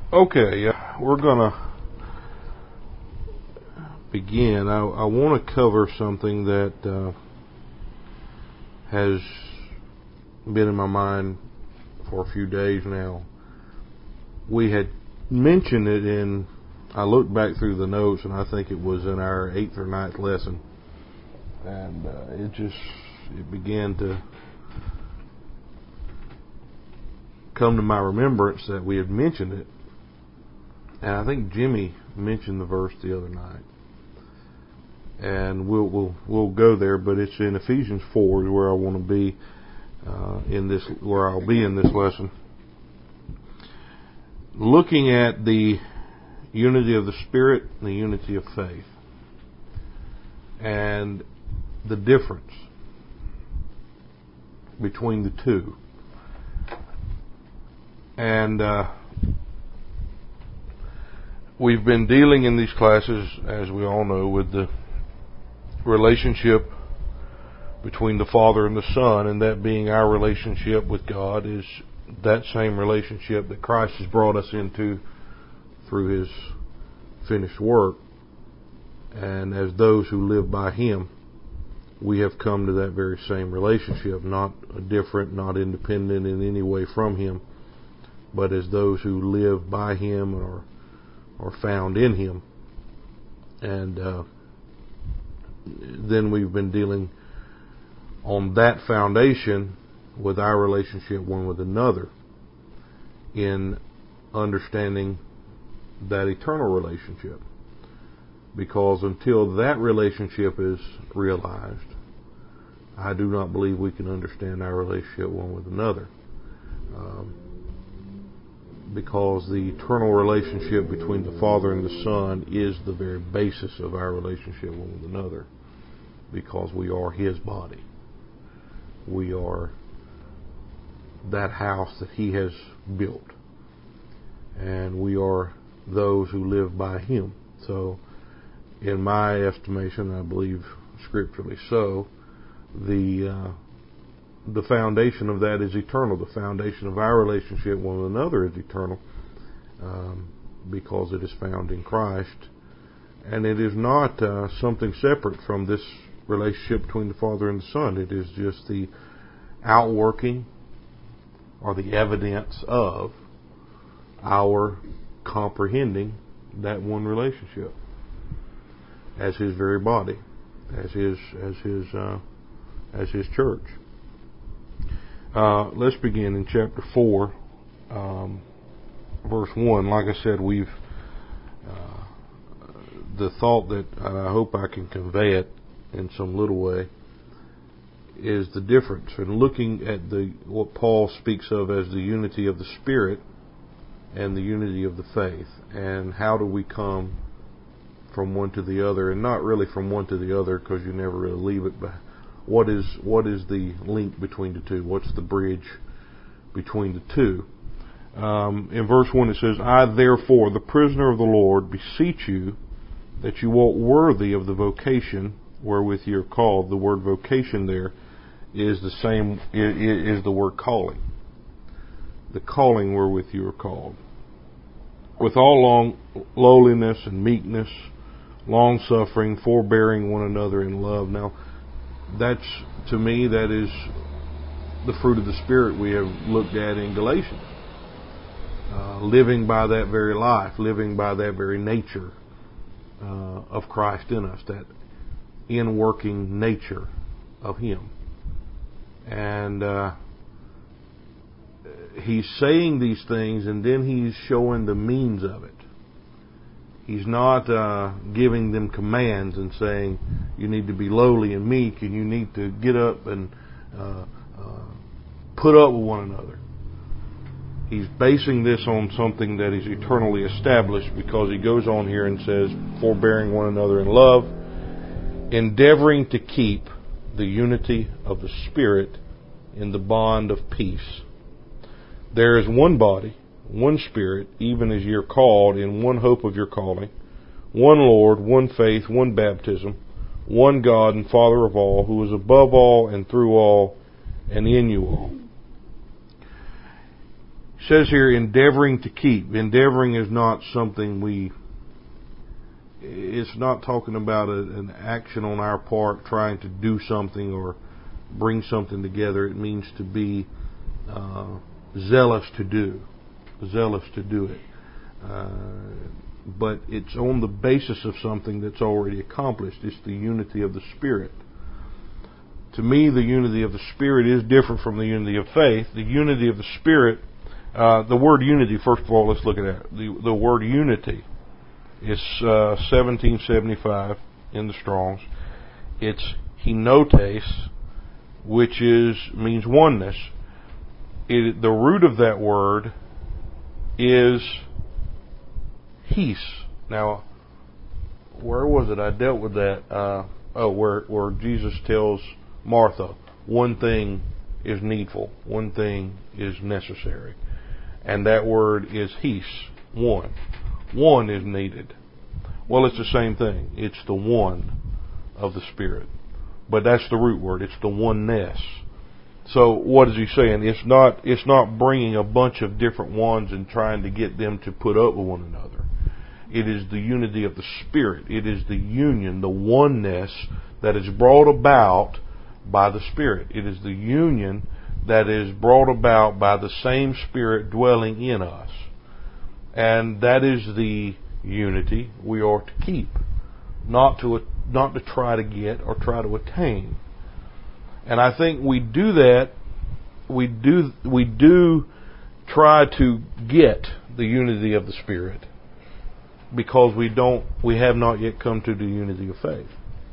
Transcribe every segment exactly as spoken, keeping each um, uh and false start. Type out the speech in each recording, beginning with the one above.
Okay, uh, we're going to begin. I, I want to cover something that uh, has been in my mind for a few days now. We had mentioned it in, I looked back through the notes, and I think it was in our eighth or ninth lesson. And uh, it just, it began to come to my remembrance that we had mentioned it. And I think Jimmy mentioned the verse the other night. And we'll we'll we'll go there, but it's in Ephesians four is where I want to be uh, in this, where I'll be in this lesson. Looking at the unity of the Spirit and the unity of faith, and the difference between the two. And uh, we've been dealing in these classes, as we all know, with the relationship between the Father and the Son, and that being our relationship with God is that same relationship that Christ has brought us into through His finished work. And as those who live by Him, we have come to that very same relationship, not different, not independent in any way from Him, but as those who live by Him or are found in Him. And uh, then we've been dealing on that foundation with our relationship one with another in understanding that eternal relationship. Because until that relationship is realized, I do not believe we can understand our relationship one with another. Um, because the eternal relationship between the Father and the Son is the very basis of our relationship one with another. Because we are His body. We are that house that He has built. And we are those who live by Him. So, in my estimation, I believe scripturally so, the uh, the foundation of that is eternal. The foundation of our relationship one with another is eternal, um, because it is found in Christ, and it is not uh, something separate from this relationship between the Father and the Son. It is just the outworking or the evidence of our comprehending that one relationship as His very body, as His as His uh, as His church. Uh, let's begin in chapter four, um, verse one. Like I said, we've uh, the thought that I hope I can convey it in some little way is the difference in looking at the what Paul speaks of as the unity of the Spirit and the unity of the faith, and how do we come from one to the other, and not really from one to the other because you never really leave it, but what is what is the link between the two? What's the bridge between the two? Um, in verse one it says, I therefore, the prisoner of the Lord, beseech you that you walk worthy of the vocation wherewith you are called. The word vocation there is the same, is the word calling. The calling wherewith you are called. With all long lowliness and meekness, long suffering, forbearing one another in love. Now, that's, to me, that is the fruit of the Spirit we have looked at in Galatians. Uh, living by that very life, living by that very nature uh, of Christ in us, that in-working nature of Him. And uh, he's saying these things, and then he's showing the means of it. He's not uh, giving them commands and saying you need to be lowly and meek and you need to get up and uh, uh, put up with one another. He's basing this on something that is eternally established, because he goes on here and says, forbearing one another in love, endeavoring to keep the unity of the Spirit in the bond of peace. There is one body, one Spirit, even as you're called, in one hope of your calling, one Lord, one faith, one baptism, one God and Father of all, who is above all and through all and in you all. It says here, endeavoring to keep. Endeavoring is not something we, it's not talking about a, an action on our part trying to do something or bring something together. It means to be uh, zealous to do. Zealous to do it. Uh, but it's on the basis of something that's already accomplished. It's the unity of the Spirit. To me, the unity of the Spirit is different from the unity of faith. The unity of the Spirit, uh, the word unity, first of all, let's look at that. The, the word unity is uh, seventeen seventy-five in the Strong's. It's henotes, which is means oneness. It, the root of that word is his. Now, where was it? I dealt with that. Uh, oh, where where Jesus tells Martha, one thing is needful, one thing is necessary. And that word is his, one. One is needed. Well, it's the same thing. It's the one of the Spirit. But that's the root word. It's the oneness. So what is he saying? It's not, it's not bringing a bunch of different ones and trying to get them to put up with one another. It is the unity of the Spirit. It is the union, the oneness that is brought about by the Spirit. It is the union that is brought about by the same Spirit dwelling in us. And that is the unity we are to keep, not to not to try to get or try to attain. And I think we do that. We do we do try to get the unity of the Spirit because we don't we have not yet come to the unity of faith.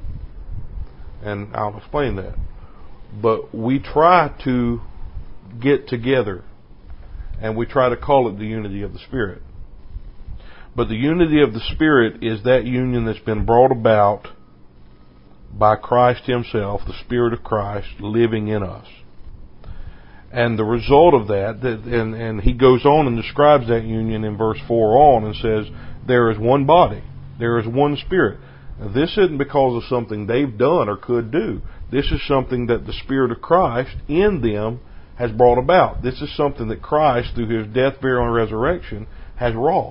And I'll explain that. But we try to get together, and we try to call it the unity of the Spirit. But the unity of the Spirit is that union that's been brought about by Christ Himself, the Spirit of Christ living in us. And the result of that, and, and he goes on and describes that union in verse four on and says, there is one body, there is one Spirit. Now, this isn't because of something they've done or could do. This is something that the Spirit of Christ in them has brought about. This is something that Christ, through His death, burial, and resurrection, has wrought.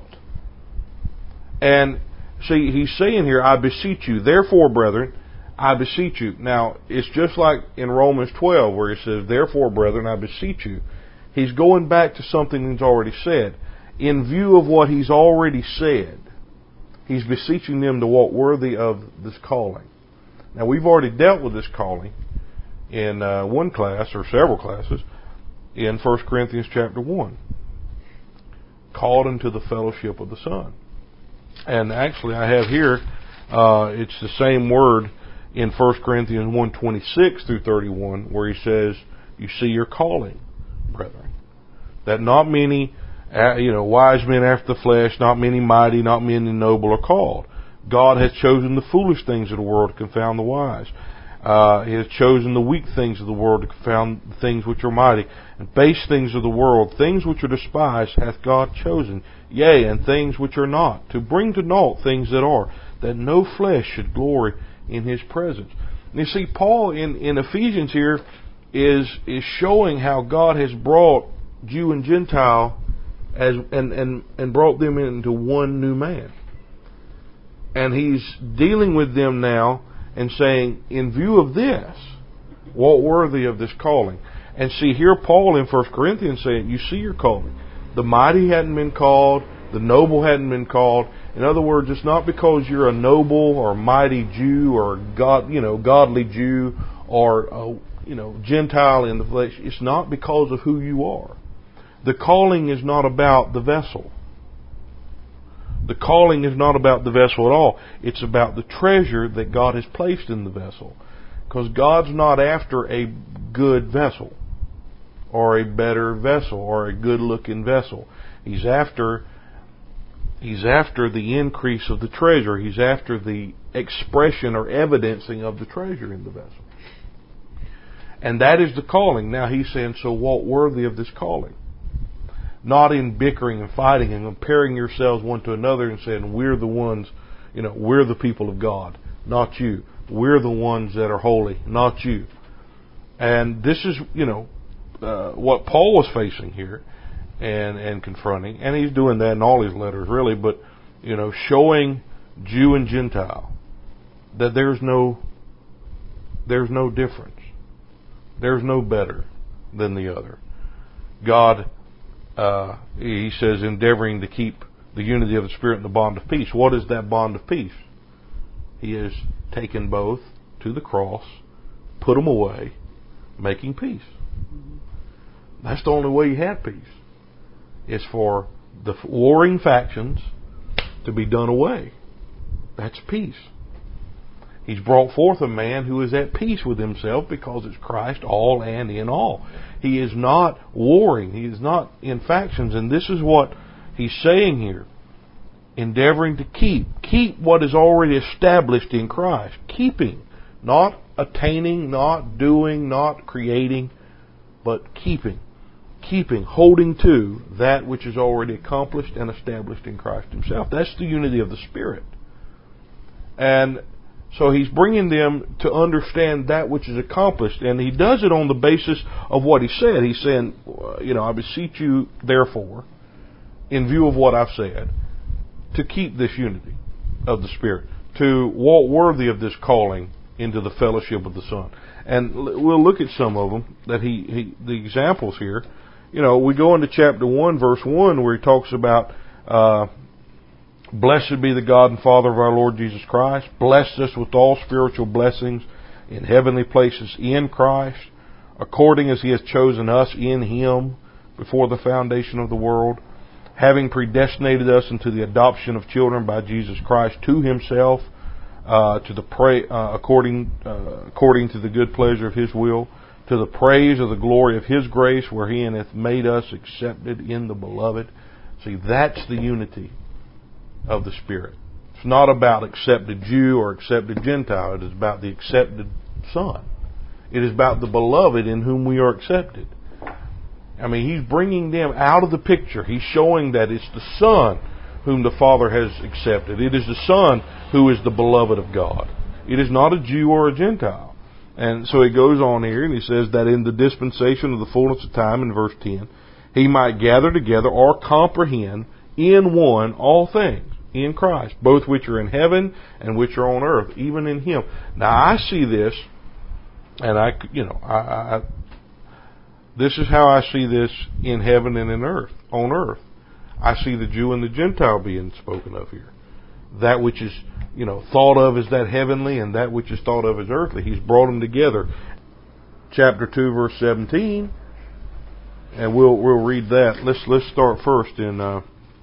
And see, he's saying here, I beseech you, therefore, brethren, I beseech you. Now, it's just like in Romans twelve where he says, therefore, brethren, I beseech you. He's going back to something he's already said. In view of what he's already said, he's beseeching them to walk worthy of this calling. Now, we've already dealt with this calling in uh, one class, or several classes, in First Corinthians chapter one. Called into the fellowship of the Son. And actually, I have here, uh, it's the same word in First Corinthians one twenty-six through thirty-one, where he says, you see your calling, brethren. That not many, uh, you know, wise men after the flesh, not many mighty, not many noble are called. God has chosen the foolish things of the world to confound the wise. Uh, he has chosen the weak things of the world to confound the things which are mighty. And base things of the world, things which are despised, hath God chosen. Yea, and things which are not, to bring to naught things that are, that no flesh should glory in His presence. And you see, Paul in, in Ephesians here is is showing how God has brought Jew and Gentile as and, and, and brought them into one new man. And he's dealing with them now and saying, in view of this, walk worthy of this calling. And see, here Paul in First Corinthians saying, you see your calling. The mighty hadn't been called. The noble hadn't been called. In other words, it's not because you're a noble or mighty Jew or God, you know, godly Jew or a, you know, Gentile in the flesh. It's not because of who you are. The calling is not about the vessel. The calling is not about the vessel at all. It's about the treasure that God has placed in the vessel. Because God's not after a good vessel or a better vessel or a good-looking vessel. He's after He's after the increase of the treasure. He's after the expression or evidencing of the treasure in the vessel. And that is the calling. Now he's saying, so walk worthy of this calling. Not in bickering and fighting and comparing yourselves one to another and saying, we're the ones, you know, we're the people of God, not you. We're the ones that are holy, not you. And this is, you know, uh, what Paul was facing here. and and confronting, and he's doing that in all his letters, really. But you know, showing Jew and Gentile that there's no there's no difference, there's no better than the other. God, uh, he says, endeavoring to keep the unity of the Spirit in the bond of peace. What is that bond of peace? He has taken both to the cross, put them away, making peace. That's the only way you have peace, is for the warring factions to be done away. That's peace. He's brought forth a man who is at peace with himself because it's Christ all and in all. He is not warring. He is not in factions. And this is what he's saying here. Endeavoring to keep. Keep what is already established in Christ. Keeping. Not attaining, not doing, not creating, but keeping. Keeping, holding to that which is already accomplished and established in Christ himself. That's the unity of the Spirit. And so he's bringing them to understand that which is accomplished, and he does it on the basis of what he said. He's saying, you know, I beseech you, therefore, in view of what I've said, to keep this unity of the Spirit, to walk worthy of this calling into the fellowship of the Son. And we'll look at some of them, that he, he the examples here. You know, we go into chapter one, verse one, where he talks about, uh, blessed be the God and Father of our Lord Jesus Christ, blessed us with all spiritual blessings in heavenly places in Christ, according as he has chosen us in him before the foundation of the world, having predestinated us into the adoption of children by Jesus Christ to himself, uh, to the pra- uh, according uh, according to the good pleasure of his will, to the praise of the glory of his grace, wherein hath made us accepted in the beloved. See, that's the unity of the Spirit. It's not about accepted Jew or accepted Gentile. It is about the accepted Son. It is about the beloved in whom we are accepted. I mean, he's bringing them out of the picture. He's showing that it's the Son whom the Father has accepted. It is the Son who is the beloved of God. It is not a Jew or a Gentile. And so he goes on here and he says that in the dispensation of the fullness of time, in verse ten, he might gather together or comprehend in one all things in Christ, both which are in heaven and which are on earth, even in him. Now I see this, and I, you know, I, I this is how I see this in heaven and in earth, on earth. I see the Jew and the Gentile being spoken of here. That which is, you know, thought of as that heavenly and that which is thought of as earthly. He's brought them together. Chapter two, verse seventeen, and we'll we'll read that. Let's let's start first in uh,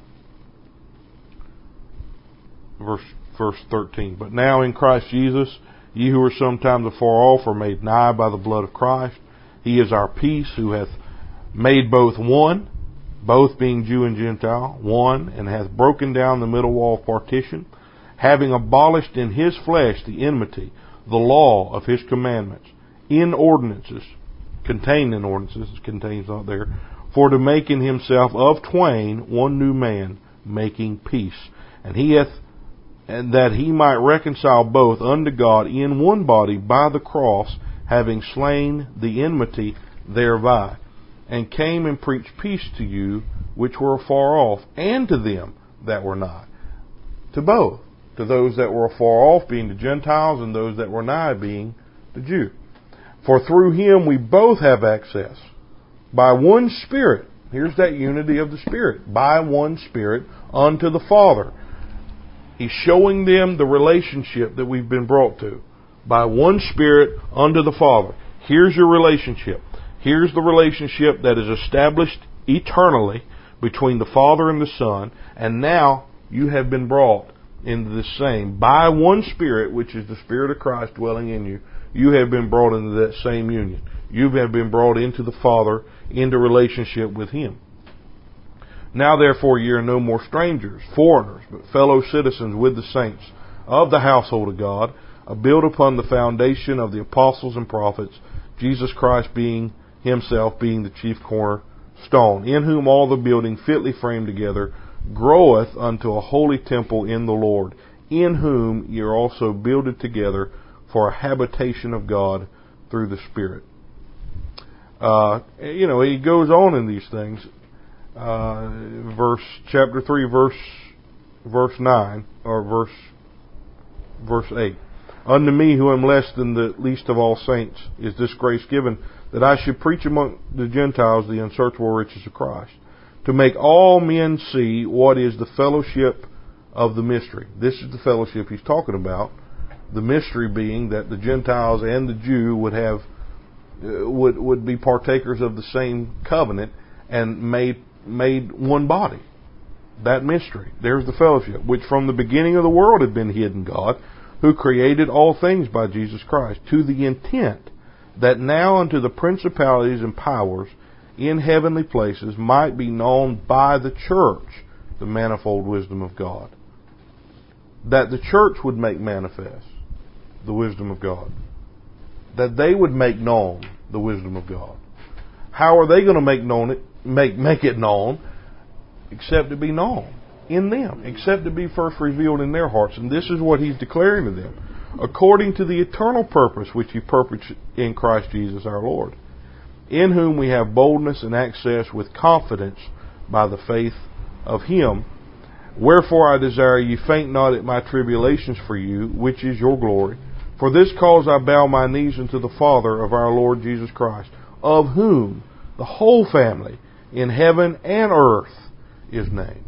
verse verse thirteen. But now in Christ Jesus, ye who were sometimes afar off are made nigh by the blood of Christ. He is our peace, who hath made both one, both being Jew and Gentile, one, and hath broken down the middle wall of partition, having abolished in his flesh the enmity, the law of his commandments, in ordinances, contained in ordinances, contains not there, for to make in himself of twain one new man, making peace. And he hath, and that he might reconcile both unto God in one body by the cross, having slain the enmity thereby, and came and preached peace to you which were afar off, and to them that were nigh. To both. To those that were afar off, being the Gentiles, and those that were nigh, being the Jew. For through him we both have access, by one Spirit. Here's that unity of the Spirit. By one Spirit unto the Father. He's showing them the relationship that we've been brought to. By one Spirit unto the Father. Here's your relationship. Here's the relationship that is established eternally between the Father and the Son. And now you have been brought into the same. By one Spirit, which is the Spirit of Christ dwelling in you, you have been brought into that same union. You have been brought into the Father, into relationship with Him. Now therefore ye are no more strangers, foreigners, but fellow citizens with the saints of the household of God, built upon the foundation of the apostles and prophets, Jesus Christ being himself being the chief cornerstone, in whom all the building fitly framed together groweth unto a holy temple in the Lord, in whom ye are also builded together for a habitation of God through the Spirit. Uh, you know, he goes on in these things. uh, verse chapter three, verse verse nine, or verse verse eight. Unto me, who am less than the least of all saints, is this grace given, that I should preach among the Gentiles the unsearchable riches of Christ, to make all men see what is the fellowship of the mystery. This is the fellowship he's talking about. The mystery being that the Gentiles and the Jew would have uh, would would be partakers of the same covenant and made made one body. That mystery. There's the fellowship, which from the beginning of the world had been hidden God, who created all things by Jesus Christ, to the intent that now unto the principalities and powers in heavenly places might be known by the church the manifold wisdom of God. That the church would make manifest the wisdom of God. That they would make known the wisdom of God. How are they going to make known it, make make it known? Except to be known in them, except to be first revealed in their hearts. And this is what he's declaring to them. According to the eternal purpose which he purposed in Christ Jesus our Lord, in whom we have boldness and access with confidence by the faith of him. Wherefore I desire ye faint not at my tribulations for you, which is your glory. For this cause I bow my knees unto the Father of our Lord Jesus Christ, of whom the whole family in heaven and earth is named,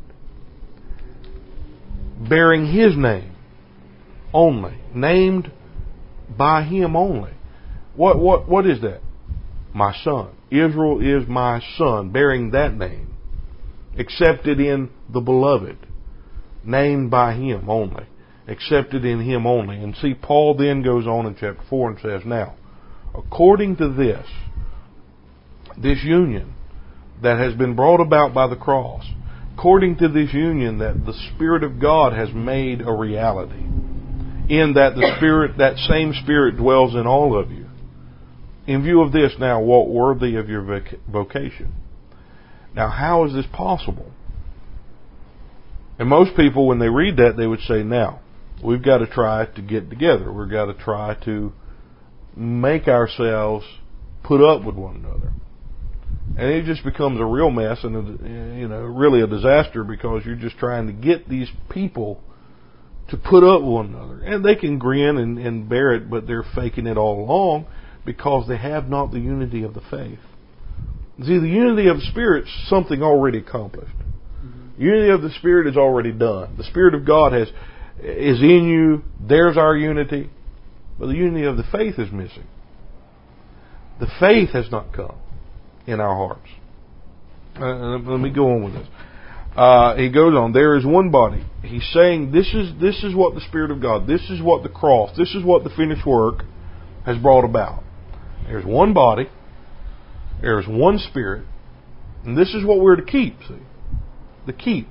bearing his name only, named by him only. What what what is that? My son. Israel is my son, bearing that name, accepted in the beloved, named by him only, accepted in him only. And see, Paul then goes on in chapter four and says, now, according to this, this union that has been brought about by the cross, according to this union that the Spirit of God has made a reality, in that the Spirit, that same Spirit dwells in all of you. In view of this, now walk worthy of your vocation. Now, how is this possible? And most people, when they read that, they would say, now, we've got to try to get together. We've got to try to make ourselves put up with one another. And it just becomes a real mess and, a, you know, really a disaster, because you're just trying to get these people to put up with one another. And they can grin and, and bear it, but they're faking it all along because they have not the unity of the faith. See, the unity of the Spirit is something already accomplished. Mm-hmm. Unity of the Spirit is already done. The Spirit of God has is in you. There's our unity. But the unity of the faith is missing. The faith has not come in our hearts. Uh, let me go on with this. Uh, he goes on. There is one body. He's saying this is this is what the Spirit of God, this is what the cross, this is what the finished work has brought about. There's one body. There's one Spirit. And this is what we're to keep, see. The keep.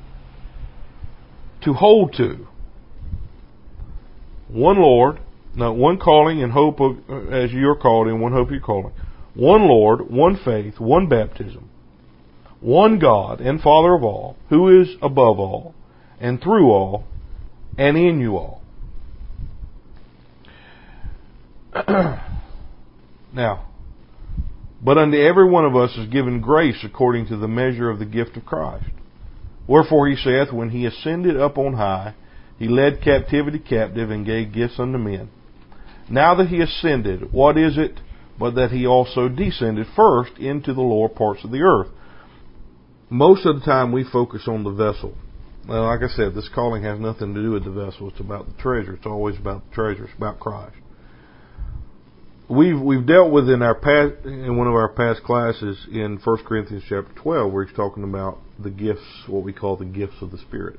To hold to. One Lord. No, one calling and hope of, as you're called in, one hope you're calling. One Lord, one faith, one baptism. One God and Father of all, who is above all, and through all, and in you all. Now, but unto every one of us is given grace according to the measure of the gift of Christ. Wherefore he saith, when he ascended up on high, he led captivity captive and gave gifts unto men. Now that he ascended, what is it but that he also descended first into the lower parts of the earth? Most of the time we focus on the vessel. Well, like I said, this calling has nothing to do with the vessel. It's about the treasure. It's always about the treasure. It's about Christ. We've we've dealt with in our past, in one of our past classes in First Corinthians chapter twelve, where he's talking about the gifts, what we call the gifts of the Spirit.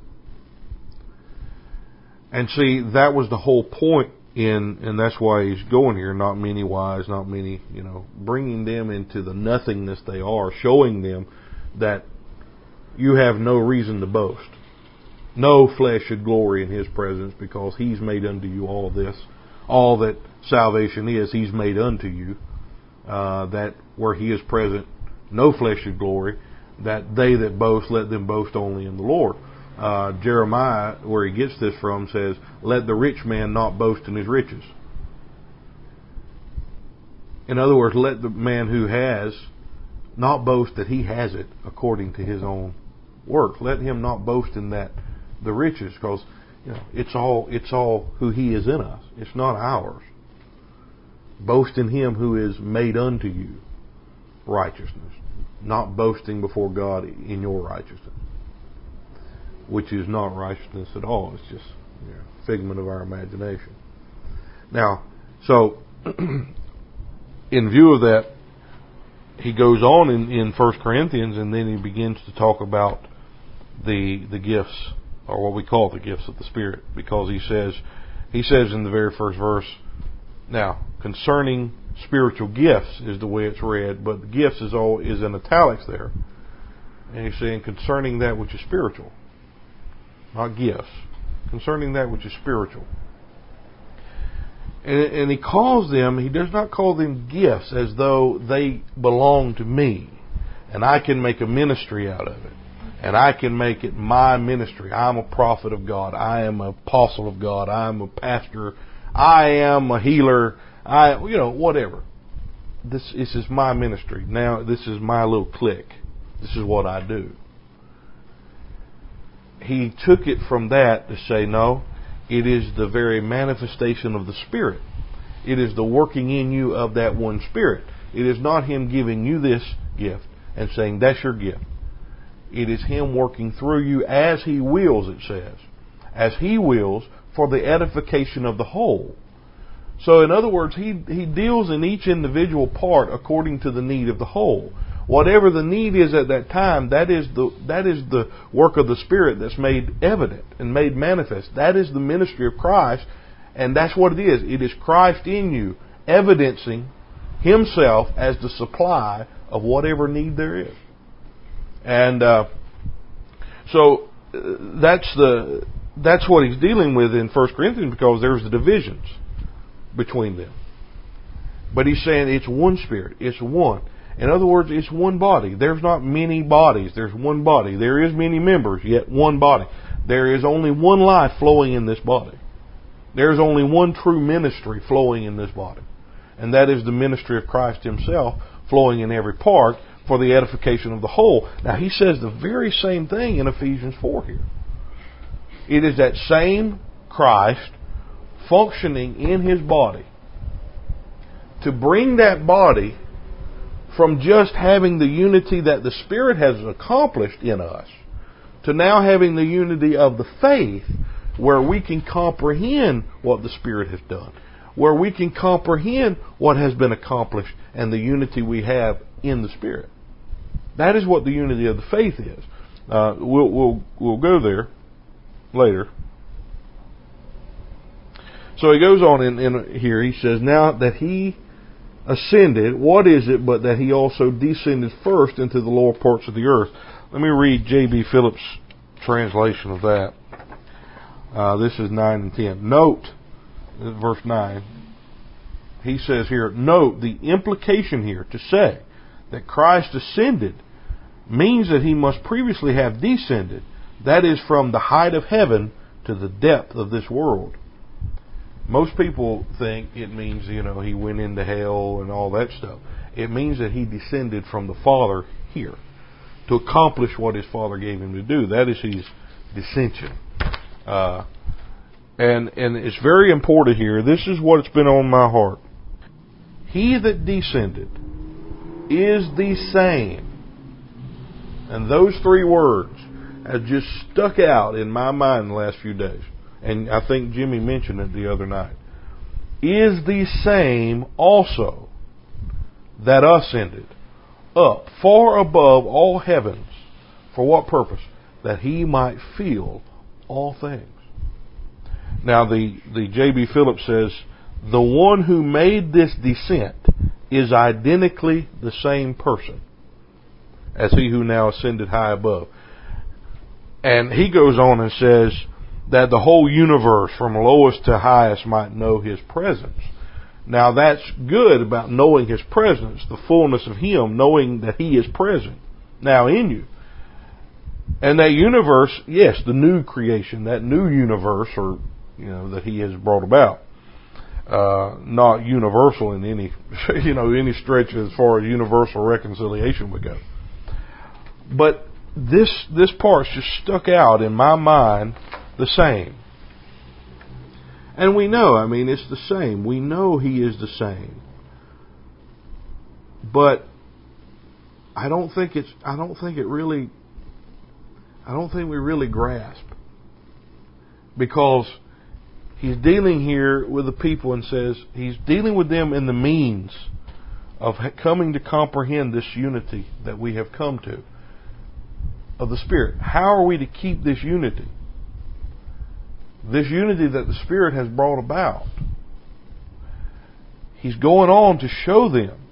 And see, that was the whole point in, and that's why he's going here. Not many wise, not many, you know, bringing them into the nothingness they are, showing them that you have no reason to boast. No flesh should glory in his presence, because he's made unto you all this. All that salvation is, he's made unto you. Uh, that where he is present, no flesh should glory. That they that boast, let them boast only in the Lord. Uh, Jeremiah, where he gets this from, says, let the rich man not boast in his riches. In other words, let the man who has not boast that he has it according to his own work. Let him not boast in that the riches, because you know it's all it's all who he is in us. It's not ours. Boast in him who is made unto you righteousness, not boasting before God in your righteousness, which is not righteousness at all. It's just you know, figment of our imagination. Now, so in view of that, he goes on in, in First Corinthians, and then he begins to talk about the the gifts, or what we call the gifts of the Spirit, because he says he says in the very first verse, now concerning spiritual gifts is the way it's read, but the gifts is all is in italics there, and he's saying concerning that which is spiritual, not gifts, concerning that which is spiritual. And, and he calls them, he does not call them gifts as though they belong to me and I can make a ministry out of it and I can make it my ministry. I'm a prophet of God. I am an apostle of God. I am a pastor. I am a healer. I, you know, whatever. This, this is my ministry. Now, this is my little clique. This is what I do. He took it from that to say, no, it is the very manifestation of the Spirit. It is the working in you of that one Spirit. It is not Him giving you this gift and saying, that's your gift. It is Him working through you as He wills, it says. As He wills for the edification of the whole. So in other words, He, he deals in each individual part according to the need of the whole. Whatever the need is at that time, that is the that is the work of the Spirit that's made evident and made manifest. That is the ministry of Christ, and that's what it is. It is Christ in you, evidencing Himself as the supply of whatever need there is. And uh, so uh, that's the that's what he's dealing with in First Corinthians, because there's the divisions between them. But he's saying it's one Spirit, it's one. In other words, it's one body. There's not many bodies. There's one body. There is many members, yet one body. There is only one life flowing in this body. There's only one true ministry flowing in this body. And that is the ministry of Christ Himself flowing in every part for the edification of the whole. Now, he says the very same thing in Ephesians four here. It is that same Christ functioning in His body to bring that body from just having the unity that the Spirit has accomplished in us to now having the unity of the faith, where we can comprehend what the Spirit has done, where we can comprehend what has been accomplished and the unity we have in the Spirit. That is what the unity of the faith is. Uh, we'll, we'll, we'll go there later. So he goes on in, in here, he says, now that He ascended, what is it but that He also descended first into the lower parts of the earth? Let me read J B Phillips' translation of that. Uh, this is nine and ten. Note, verse nine, he says here, note the implication here to say that Christ ascended means that He must previously have descended. That is, from the height of heaven to the depth of this world. Most people think it means, you know, He went into hell and all that stuff. It means that He descended from the Father here to accomplish what His Father gave Him to do. That is His descension. Uh, and and it's very important here. This is what's been on my heart. He that descended is the same. And those three words have just stuck out in my mind the last few days. And I think Jimmy mentioned it the other night. Is the same also that ascended up far above all heavens. For what purpose? That He might fill all things. Now the, the J B Phillips says, the one who made this descent is identically the same person as He who now ascended high above. And he goes on and says that the whole universe from lowest to highest might know His presence. Now that's good about knowing His presence, the fullness of Him, knowing that He is present now in you. And that universe, yes, the new creation, that new universe, or you know, that He has brought about. uh, not universal in any, you know, any stretch as far as universal reconciliation would go. But this this part's just stuck out in my mind the same. And we know, I mean, it's the same. We know He is the same. But I don't think it's I don't think it really I don't think we really grasp. Because He's dealing here with the people and says He's dealing with them in the means of coming to comprehend this unity that we have come to of the Spirit. How are we to keep this unity? This unity that the Spirit has brought about. He's going on to show them